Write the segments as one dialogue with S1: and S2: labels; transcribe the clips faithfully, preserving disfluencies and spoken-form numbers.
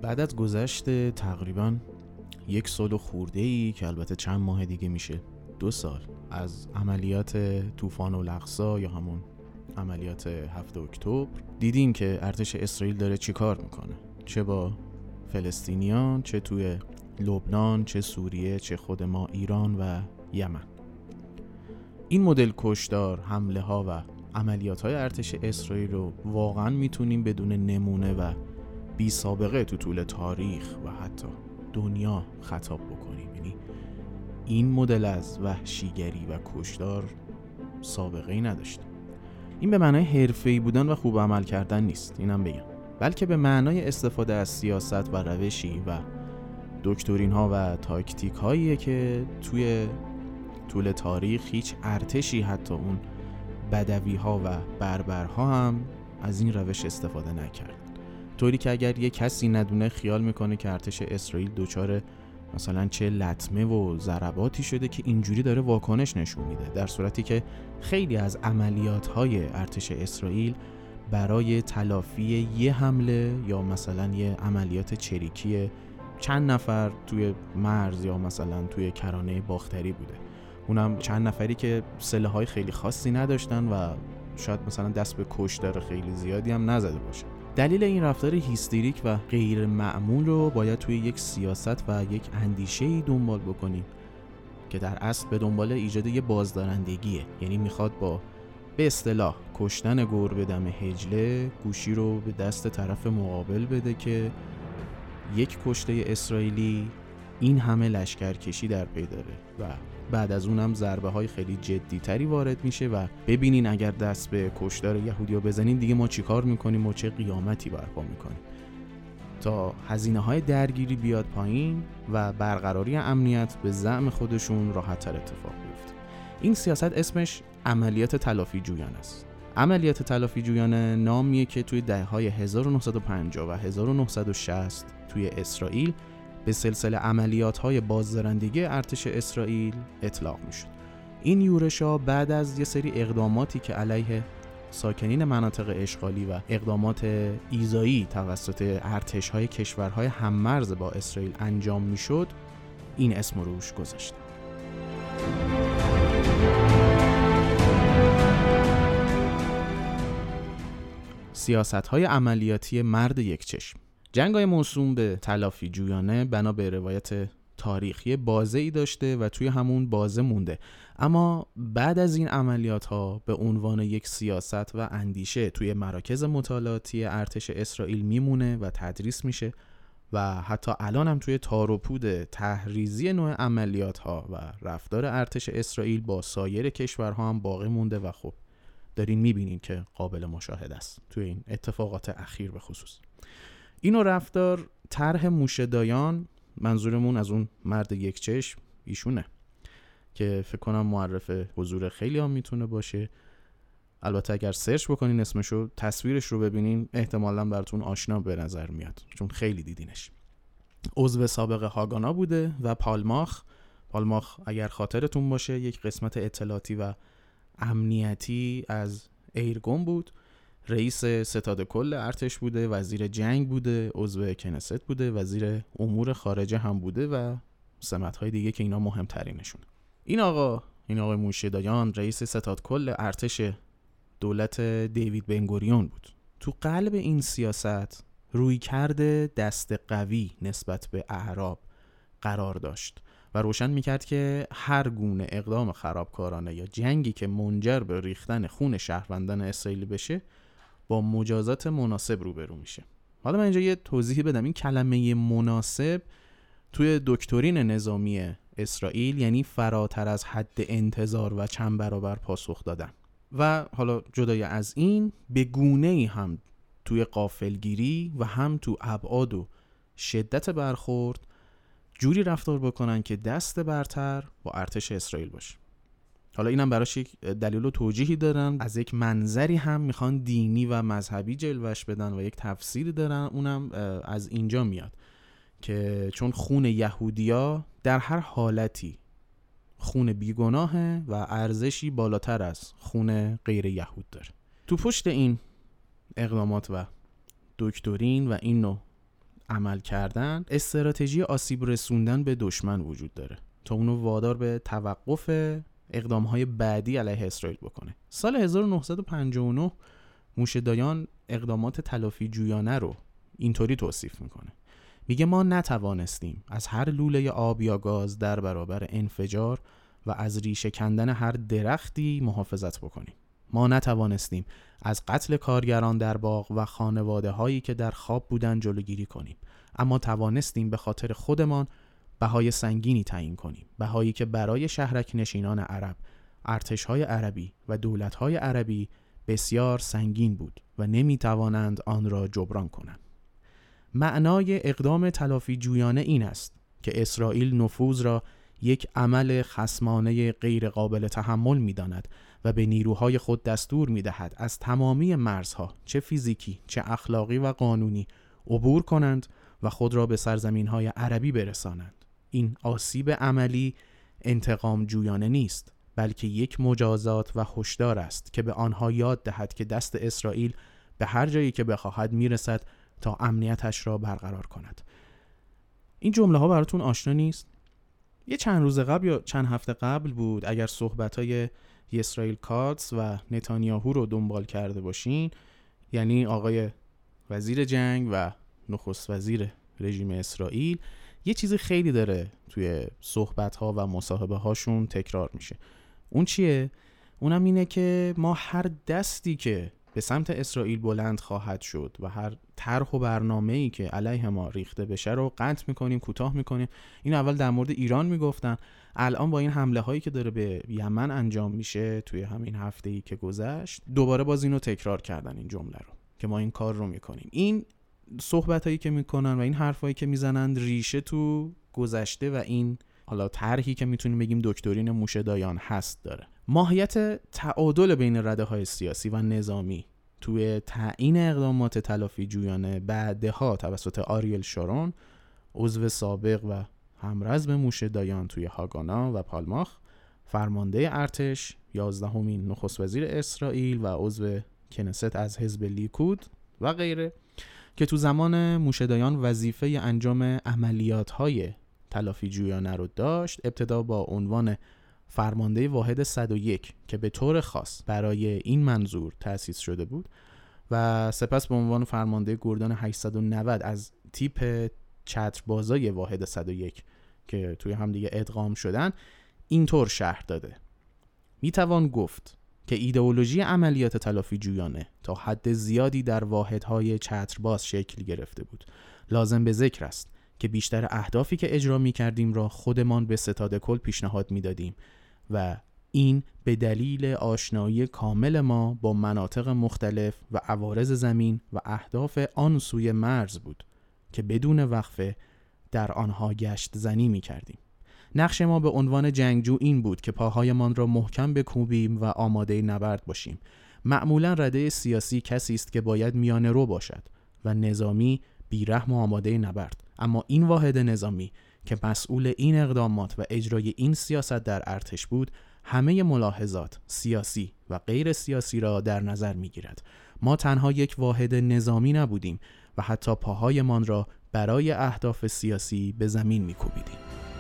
S1: بعد از گذشت تقریباً یک سال و خورده‌ای که البته چند ماه دیگه میشه دو سال از عملیات طوفان الاقصی یا همون عملیات هفتم اکتبر، دیدیم که ارتش اسرائیل داره چی کار میکنه، چه با فلسطینیان، چه توی لبنان، چه سوریه، چه خود ما ایران و یمن. این مدل کشدار، حمله ها و عملیات های ارتش اسرائیل رو واقعا میتونیم بدون نمونه و بی سابقه تو طول تاریخ و حتی دنیا خطاب بکنیم. یعنی این مدل از وحشیگری و کشدار سابقه ای نداشت. این به معنای حرفه‌ای بودن و خوب عمل کردن نیست، اینم بگم، بلکه به معنای استفاده از سیاست و روشی و دکترین ها و تاکتیک هاییه که توی طول تاریخ هیچ ارتشی، حتی اون بدوی ها و بربرها هم از این روش استفاده نکرد. طوری که اگر یه کسی ندونه خیال میکنه که ارتش اسرائیل دوچار مثلا چه لطمه و ضرباتی شده که اینجوری داره واکنش نشون میده، در صورتی که خیلی از عملیات های ارتش اسرائیل برای تلافی یه حمله یا مثلا یه عملیات چریکی چند نفر توی مرز یا مثلا توی کرانه باختری بوده، اونم چند نفری که سلاح‌های خیلی خاصی نداشتن و شاید مثلا دست به کشتار خیلی زیادی هم نزده باشه. دلیل این رفتار هیستریک و غیر معمول رو باید توی یک سیاست و یک اندیشه‌ای دنبال بکنیم که در اصل به دنبال ایجاد یه بازدارندگیه. یعنی میخواد با به اصطلاح کشتن گربه دم حجله گوشی رو به دست طرف مقابل بده که یک کشته اسرائیلی این همه لشکرکشی در پی داره و بعد از اونم ضربه های خیلی جدی تری وارد میشه و ببینین اگر دست به کشتار یهودیا بزنین دیگه ما چی کار میکنیم و چه قیامتی برپا میکنیم، تا هزینه های درگیری بیاد پایین و برقراری امنیت به زعم خودشون راحت تر اتفاق بیفته. این سیاست اسمش عملیات تلافی جویانه است. عملیات تلافی جویانه نامیه که توی دهه‌های هزار و نهصد و پنجاه و هزار و نهصد و شصت توی اسرائیل به سلسله عملیات‌های بازدارندگی ارتش اسرائیل اطلاق می‌شد. این یورش‌ها بعد از یه سری اقداماتی که علیه ساکنین مناطق اشغالی و اقدامات ایذایی توسط ارتش‌های کشورهای هم‌مرز با اسرائیل انجام می‌شد، این اسم رو روش گذاشتن. سیاست‌های عملیاتی مرد یک چشم. جنگ‌های موسوم به تلافی جویانه بنا به روایت تاریخی بازه‌ای داشته و توی همون بازه مونده، اما بعد از این عملیات‌ها به عنوان یک سیاست و اندیشه توی مراکز مطالعاتی ارتش اسرائیل میمونه و تدریس میشه و حتی الان هم توی تار و پود تحریزی نوع عملیات‌ها و رفتار ارتش اسرائیل با سایر کشورها هم باقی مونده و خب دارین میبینین که قابل مشاهده است توی این اتفاقات اخیر به خصوص. اینو رفتار طرح موشه دایان، منظورمون از اون مرد یک چشم ایشونه که فکر کنم معرف حضور خیلی هم میتونه باشه. البته اگر سرچ بکنین اسمشو، تصویرش رو ببینین، احتمالاً براتون آشنا به نظر میاد چون خیلی دیدینش. عضو سابق هاگانا بوده و پالماخ پالماخ اگر خاطرتون باشه یک قسمت اطلاعاتی و امنیتی از ایرگون بود، رئیس ستاد کل ارتش بوده، وزیر جنگ بوده، عضو کنست بوده، وزیر امور خارجه هم بوده و سمت‌های دیگه که اینا مهمترینشون. این آقا این آقای موشه دایان رئیس ستاد کل ارتش دولت دیوید بنگوریون بود. تو قلب این سیاست روی کرده دست قوی نسبت به اعراب قرار داشت و روشن میکرد که هر گونه اقدام خرابکارانه یا جنگی که منجر به ریختن خون شهروندان اسرائیلی بشه با مجازات مناسب روبرو میشه. حالا من اینجا یه توضیحی بدم. این کلمه مناسب توی دکترین نظامی اسرائیل یعنی فراتر از حد انتظار و چند برابر پاسخ دادن و حالا جدای از این به گونه‌ای هم توی غافلگیری و هم تو ابعاد و شدت برخورد جوری رفتار بکنن که دست برتر با ارتش اسرائیل باشه. حالا اینم براش یک دلیل و توجیهی دارن، از یک منظری هم میخوان دینی و مذهبی جلوش بدن و یک تفسیری دارن، اونم از اینجا میاد که چون خون یهودیا در هر حالتی خون بیگناهه و ارزشی بالاتر از خون غیر یهود داره. تو پشت این اقدامات و دکترین و این نوع عمل کردن، استراتژی آسیب رسوندن به دشمن وجود داره تا اونو وادار به توقف اقدامهای بعدی علیه اسرائیل بکنه. سال هزار و نهصد و پنجاه و نه موشه دایان اقدامات تلافی جویانه رو اینطوری توصیف میکنه. میگه ما نتوانستیم از هر لوله آب یا گاز در برابر انفجار و از ریشه کندن هر درختی محافظت بکنیم. ما نتوانستیم از قتل کارگران در باغ و خانواده هایی که در خواب بودن جلوگیری کنیم، اما توانستیم به خاطر خودمان بهای سنگینی تعیین کنیم، بهایی که برای شهرک نشینان عرب، ارتش‌های عربی و دولت‌های عربی بسیار سنگین بود و نمی‌توانند آن را جبران کنند. معنای اقدام تلافی جویانه این است که اسرائیل نفوذ را یک عمل خصمانه غیر قابل تحمل می‌داند و به نیروهای خود دستور می‌دهد از تمامی مرزها، چه فیزیکی چه اخلاقی و قانونی، عبور کنند و خود را به سرزمین‌های عربی برسانند. این آسیب عملی انتقام جویانه نیست، بلکه یک مجازات و هشدار است که به آنها یاد دهد که دست اسرائیل به هر جایی که بخواهد میرسد تا امنیتش را برقرار کند. این جمله ها براتون آشنا نیست؟ یه چند روز قبل یا چند هفته قبل بود، اگر صحبت‌های اسرائیل کاتس و نتانیاهو رو دنبال کرده باشین، یعنی آقای وزیر جنگ و نخست وزیر رژیم اسرائیل، یه چیزی خیلی داره توی صحبت‌ها و مصاحبه هاشون تکرار میشه. اون چیه؟ اونم اینه که ما هر دستی که به سمت اسرائیل بلند خواهد شد و هر طرح و برنامه‌ای که علیه ما ریخته بشه رو قطع میکنیم، کوتاه میکنیم. این اول در مورد ایران میگفتن، الان با این حمله هایی که داره به یمن انجام میشه توی همین هفته‌ای که گذشت، دوباره باز اینو تکرار کردن این جمله رو که ما این کار رو میکنیم. این صحبتایی که میکنن و این حرفایی که میزنن ریشه تو گذشته و این حالا طرحی که میتونیم بگیم دکترین موشه دایان هست داره. ماهیت تعادل بین رده‌های سیاسی و نظامی توی تعیین اقدامات تلافی جویانه بعدها توسط آریل شارون، عضو سابق و همرزم موشه دایان توی هاگانا و پالماخ، فرمانده ارتش، یازدهمین نخست وزیر اسرائیل و عضو کنست از حزب لیکود و غیره، که تو زمان موشه دایان وظیفه انجام عملیات‌های تلافی جویانه رو داشت. ابتدا با عنوان فرمانده واحد صد و یک که به طور خاص برای این منظور تأسیس شده بود و سپس به عنوان فرمانده گردان هشتصد و نود از تیپ چتربازای واحد صد و یک که توی هم دیگه ادغام شدن، اینطور شرح داده: میتوان گفت که ایدئولوژی عملیات تلافی جویانه تا حد زیادی در واحدهای چترباز شکل گرفته بود. لازم به ذکر است که بیشتر اهدافی که اجرا می کردیم را خودمان به ستاد کل پیشنهاد می دادیم و این به دلیل آشنایی کامل ما با مناطق مختلف و عوارض زمین و اهداف آن سوی مرز بود که بدون وقفه در آنها گشت زنی می کردیم. نقش ما به عنوان جنگجو این بود که پاهایمان را محکم بکوبیم و آماده نبرد باشیم. معمولا رده سیاسی کسی است که باید میانه رو باشد و نظامی بیرحم و آماده نبرد، اما این واحد نظامی که مسئول این اقدامات و اجرای این سیاست در ارتش بود، همه ملاحظات سیاسی و غیر سیاسی را در نظر می‌گیرد. ما تنها یک واحد نظامی نبودیم و حتی پاهایمان را برای اهداف سیاسی به زمین می‌کوبیدیم.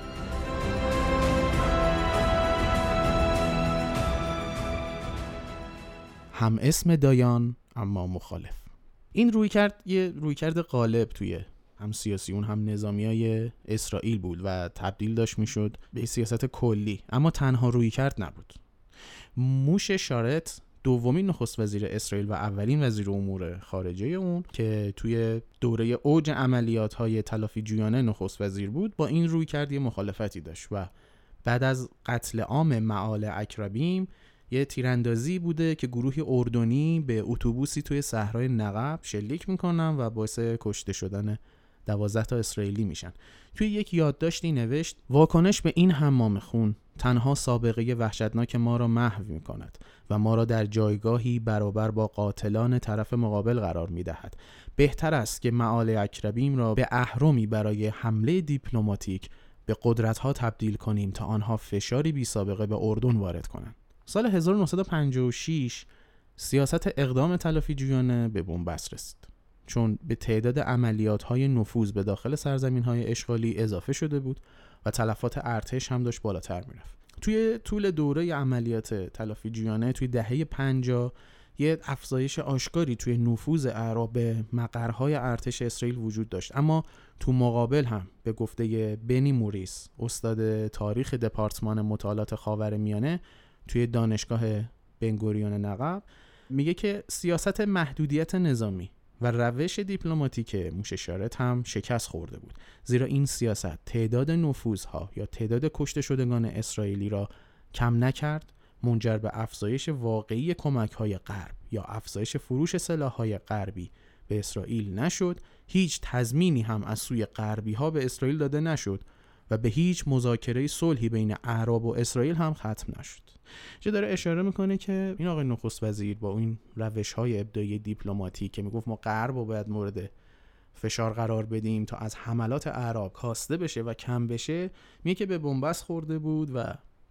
S1: هم اسم دایان اما مخالف. این رویکرد یه رویکرد غالب توی هم سیاسیون هم نظامیای اسرائیل بود و تبدیل داشت میشد به سیاست کلی، اما تنها رویکرد نبود. موشه شارت، دومین نخست وزیر اسرائیل و اولین وزیر امور خارجه اون که توی دوره اوج عملیات‌های تلافی جویانه نخست وزیر بود، با این رویکرد یه مخالفتی داشت و بعد از قتل عام معال عکربیم یه تیراندازی بوده که گروهی اردنی به اتوبوسی توی صحرای نقب شلیک میکنن و باعث کشته شدن دوازده تا اسرائیلی میشن. توی یک یادداشتی نوشت: واکنش به این حمام خون تنها سابقه وحشتناک ما را محو میکند و ما را در جایگاهی برابر با قاتلان طرف مقابل قرار میدهد. بهتر است که معال عکربیم را به اهرمی برای حمله دیپلماتیک به قدرت‌ها تبدیل کنیم تا آنها فشاری بی سابقه به اردن وارد کنند. سال هزار و نهصد و پنجاه و شش سیاست اقدام تلافی جویانه به بنبست رسید. چون به تعداد عملیات‌های نفوذ به داخل سرزمین‌های اشغالی اضافه شده بود و تلفات ارتش هم داشت بالاتر میرفت. توی طول دوره عملیات تلافی جویانه توی دهه پنجاه یه افزایش آشکاری توی نفوذ اعراب به مقرهای ارتش اسرائیل وجود داشت، اما تو مقابل هم به گفته بنی موریس، استاد تاریخ دپارتمان مطالعات خاورمیانه توی دانشگاه بنگوریون نقب، میگه که سیاست محدودیت نظامی و روش دیپلماتیک موش اشارت هم شکست خورده بود، زیرا این سیاست تعداد نفوذها یا تعداد کشته شدگان اسرائیلی را کم نکرد، منجر به افزایش واقعی کمک‌های غرب یا افزایش فروش سلاح‌های غربی به اسرائیل نشد، هیچ تضمینی هم از سوی غربی‌ها به اسرائیل داده نشد و به هیچ مذاکره صلحی بین اعراب و اسرائیل هم ختم نشد. چه داره اشاره میکنه که این آقای نخست وزیر با این روش‌های ابداعی دیپلماتیک که میگفت ما غرب رو باید مورد فشار قرار بدیم تا از حملات اعراب کاسته بشه و کم بشه، میگه که به بنبست خورده بود و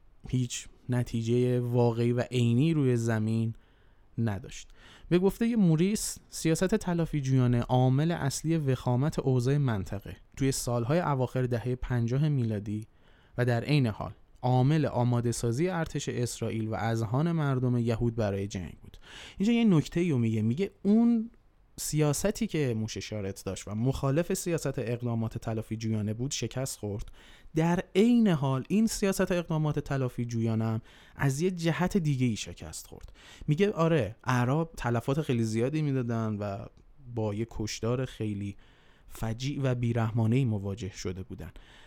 S1: هیچ نتیجه واقعی و عینی روی زمین نداشت. به گفته موریس، سیاست تلافی جویانه عامل اصلی وخامت اوضاع منطقه توی سالهای اواخر دهه پنجاه میلادی و در عین حال عامل آماده سازی ارتش اسرائیل و اذهان مردم یهود برای جنگ بود. اینجا یه نکته‌ای رو میگه، میگه اون سیاستی که موش اشارت داشت و مخالف سیاست اقدامات تلافی جویانه بود شکست خورد. در عین حال این سیاست اقدامات تلافی جویانه هم از یه جهت دیگه ای شکست خورد. میگه آره، اعراب تلفات خیلی زیادی میدادن و با یه کشتار خیلی فجیع و بیرحمانه‌ای مواجه شده بودن،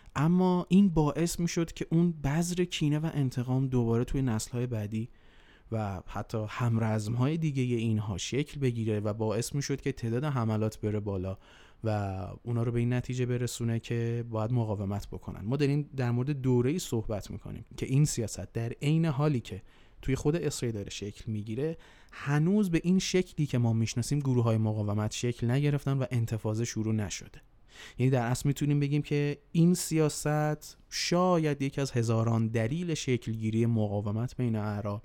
S1: اما این باعث میشد که اون بذر کینه و انتقام دوباره توی نسل‌های بعدی و حتی همرزم‌های دیگه اینها شکل بگیره و باعث میشد که تعداد حملات بره بالا و اونا رو به این نتیجه برسونه که باید مقاومت بکنن. ما داریم در مورد دوره‌ای صحبت میکنیم که این سیاست در عین حالی که توی خود اسرائیل داره شکل میگیره، هنوز به این شکلی که ما میشناسیم گروه‌های مقاومت شکل نگرفتن و انتفاضه شروع نشده. یعنی در اصل میتونیم بگیم که این سیاست شاید یکی از هزاران دلیل شکلگیری مقاومت بین اعراب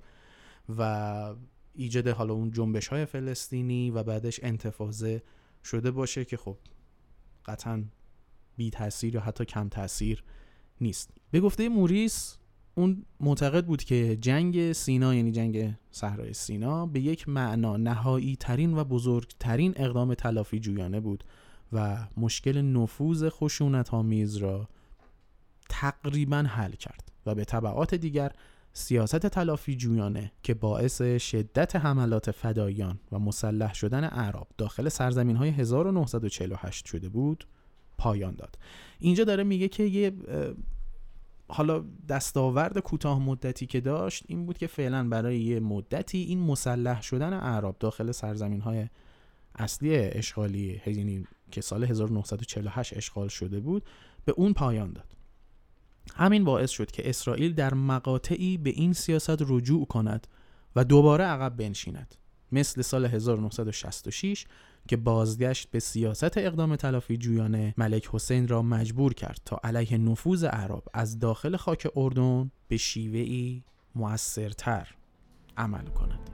S1: و ایجاد حالا اون جنبش‌های فلسطینی و بعدش انتفاضه شده باشه که خب قطعاً بی تأثیر یا حتی کم تأثیر نیست. به گفته موریس، اون معتقد بود که جنگ سینا، یعنی جنگ صحرای سینا، به یک معنا نهایی ترین و بزرگترین اقدام تلافی جویانه بود و مشکل نفوذ خشونت‌آمیز را تقریباً حل کرد و به تبعات دیگر سیاست تلافی جویانه که باعث شدت حملات فداییان و مسلح شدن اعراب داخل سرزمین‌های هزار و نهصد و چهل و هشت شده بود پایان داد. اینجا داره میگه که یه حالا دستاورد کوتاه مدتی که داشت این بود که فعلا برای یه مدتی این مسلح شدن اعراب داخل سرزمین‌های اصلی اشغالی، یعنی که سال هزار و نهصد و چهل و هشت اشغال شده بود، به اون پایان داد. همین باعث شد که اسرائیل در مقاطعی به این سیاست رجوع کند و دوباره عقب بنشیند، مثل سال هزار و نهصد و شصت و شش که بازگشت به سیاست اقدام تلافی جویانه ملک حسین را مجبور کرد تا علیه نفوذ اعراب از داخل خاک اردن به شیوهی مؤثرتر عمل کند.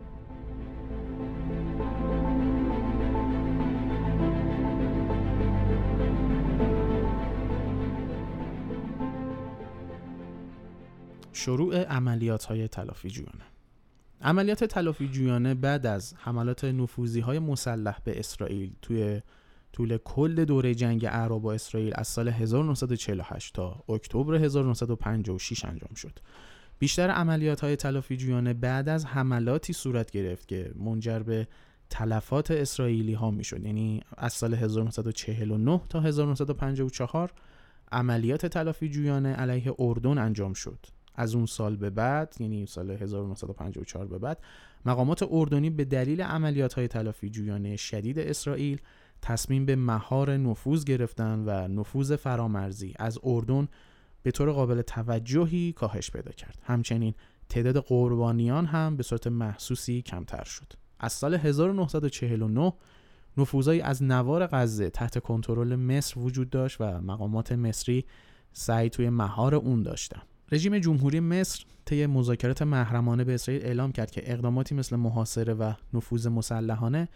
S1: شروع عملیات‌های تلافی جویانه. عملیات تلافی جویانه بعد از حملات نفوذی‌های مسلح به اسرائیل توی طول کل دوره جنگ اعراب با اسرائیل از سال هزار و نهصد و چهل و هشت تا اکتبر هزار و نهصد و پنجاه و شش انجام شد. بیشتر عملیات‌های تلافی جویانه بعد از حملاتی صورت گرفت که منجر به تلفات اسرائیلی‌ها می‌شد. یعنی از سال هزار و نهصد و چهل و نه تا هزار و نهصد و پنجاه و چهار عملیات تلافی جویانه علیه اردن انجام شد. از اون سال به بعد، یعنی سال هزار و نهصد و پنجاه و چهار به بعد، مقامات اردنی به دلیل عملیات‌های تلافی جویانه شدید اسرائیل تصمیم به مهار نفوذ گرفتن و نفوذ فرامرزی از اردن به طور قابل توجهی کاهش پیدا کرد. همچنین تعداد قربانیان هم به صورت محسوسی کمتر شد. از سال هزار و نهصد و چهل و نه نفوذی از نوار غزه تحت کنترل مصر وجود داشت و مقامات مصری سعی توی مهار اون داشتن. رژیم جمهوری مصر طی مذاکرات محرمانه به اسرائیل اعلام کرد که اقداماتی مثل محاصره و نفوذ مسلحانه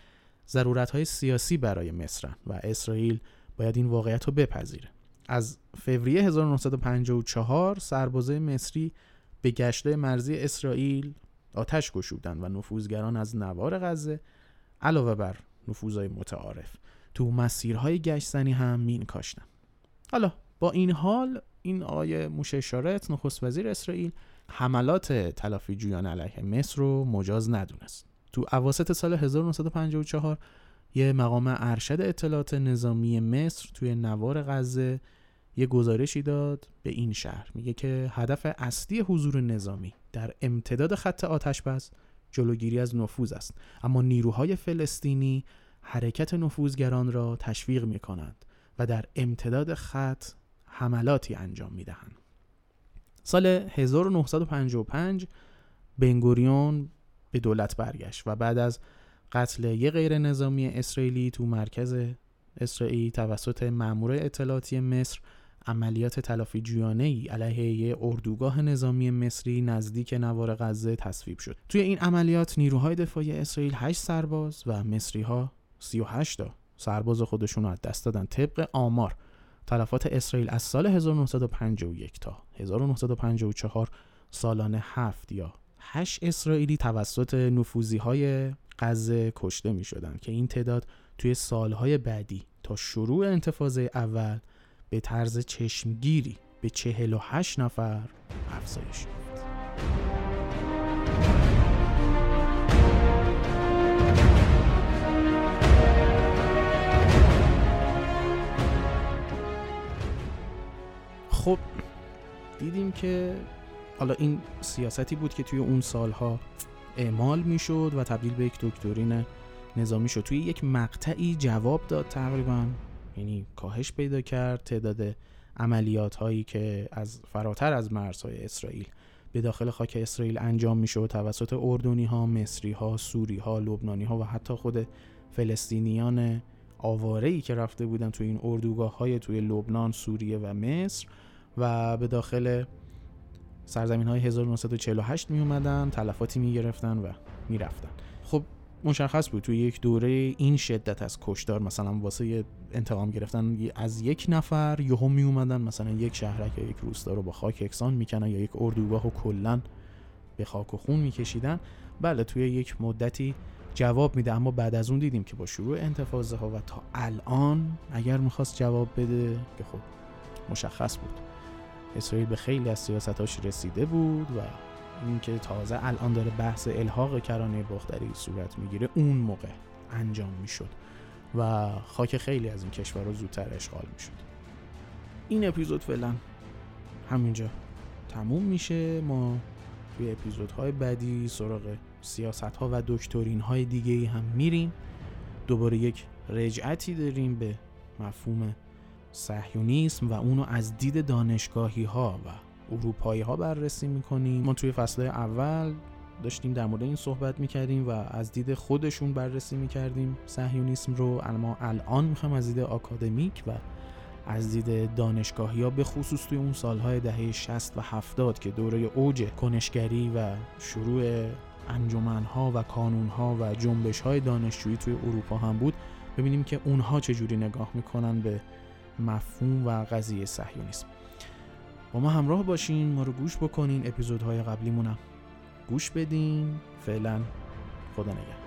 S1: ضرورت‌های سیاسی برای مصرن و اسرائیل باید این واقعیت رو بپذیره. از فوریه هزار و نهصد و پنجاه و چهار سربازای مصری به گشتای مرزی اسرائیل آتش گشودن و نفوذگران از نوار غزه علاوه بر نفوذهای متعارف تو مسیرهای گشتزنی هم مین کاشتن. حالا با این حال این آقای موشه شارت نخست وزیر اسرائیل حملات تلافی جویان علیه مصر رو مجاز ندونست. تو اواسط سال هزار و نهصد و پنجاه و چهار یه مقام ارشد اطلاعات نظامی مصر توی نوار غزه یه گزارشی داد به این شهر، میگه که هدف اصلی حضور نظامی در امتداد خط آتش‌بس جلوگیری از نفوذ است، اما نیروهای فلسطینی حرکت نفوذگران را تشویق می‌کنند و در امتداد خط حملاتی انجام می‌دهند. سال هزار و نهصد و پنجاه و پنج بنگوریون به دولت برگشت و بعد از قتل یه غیر نظامی اسرائیلی تو مرکز اسرائیل توسط مأمور اطلاعاتی مصر عملیات تلافی جویانه‌ای علیه یه اردوگاه نظامی مصری نزدیک نوار غزه تصویب شد. توی این عملیات نیروهای دفاعی اسرائیل هشت سرباز و مصری‌ها سی و هشت تا سرباز خودشون رو از دست دادن. طبق آمار تلفات اسرائیل از سال هزار و نهصد و پنجاه و یک تا هزار و نهصد و پنجاه و چهار سالانه هفت یا هشت اسرائیلی توسط نفوذی‌های غزه کشته می‌شدند که این تعداد توی سالهای بعدی تا شروع انتفاضه اول به طرز چشمگیری به چهل و هشت نفر افزایش یافت. خب دیدیم که حالا این سیاستی بود که توی اون سالها اعمال میشد و تبدیل به یک دکترین نظامی شد. توی یک مقطعی جواب داد تقریبا، یعنی کاهش پیدا کرد تعداد عملیات هایی که از فراتر از مرزهای اسرائیل به داخل خاک اسرائیل انجام میشد توسط اردنی ها، مصری ها، سوری ها، لبنانی ها و حتی خود فلسطینیان آواره‌ای که رفته بودن توی این اردوگاه های توی لبنان، سوریه و مصر و به داخل سرزمین های هزار و نهصد و چهل و هشت می اومدن، تلفاتی می گرفتن و می رفتن. خب مشخص بود توی یک دوره این شدت از کشتار، مثلا واسه انتقام گرفتن از یک نفر یهو می اومدن مثلا یک شهرک یا یک روستا رو با خاک یکسان میکنن یا یک اردوگاه رو کلا به خاک و خون میکشیدن. بله توی یک مدتی جواب میده، اما بعد از اون دیدیم که با شروع انتفاضه ها و تا الان اگر میخواست جواب بده که خب مشخص بود اسرائیل به خیلی از سیاستاش رسیده بود و اینکه تازه الان داره بحث الحاق کرانه باختری صورت میگیره اون موقع انجام میشد و خاک خیلی از این کشورها زودتر اشغال میشد. این اپیزود فعلا همینجا تموم میشه. ما توی اپیزودهای بعدی سراغ سیاست‌ها و دکترین‌های دیگه‌ای هم میریم. دوباره یک رجعتی داریم به مفهوم صهیونیسم و اونو از دید دانشگاهی‌ها و اروپایی‌ها بررسی می‌کنیم. ما توی فصل اول داشتیم در مورد این صحبت می‌کردیم و از دید خودشون بررسی می‌کردیم صهیونیسم رو، اما الان می‌خوایم از دید آکادمیک و از دید دانشگاهی‌ها به خصوص توی اون سال‌های دهه شصت و هفتاد که دوره اوج کنشگری و شروع انجمن‌ها و کانون‌ها و جنبش‌های دانشجویی توی اروپا هم بود، ببینیم که اونها چجوری نگاه می‌کنن به مفهوم و قضیه صهیونیسم. با ما همراه باشین، ما رو گوش بکنین، اپیزودهای قبلیمونم گوش بدین. فعلا خدا نگهدار.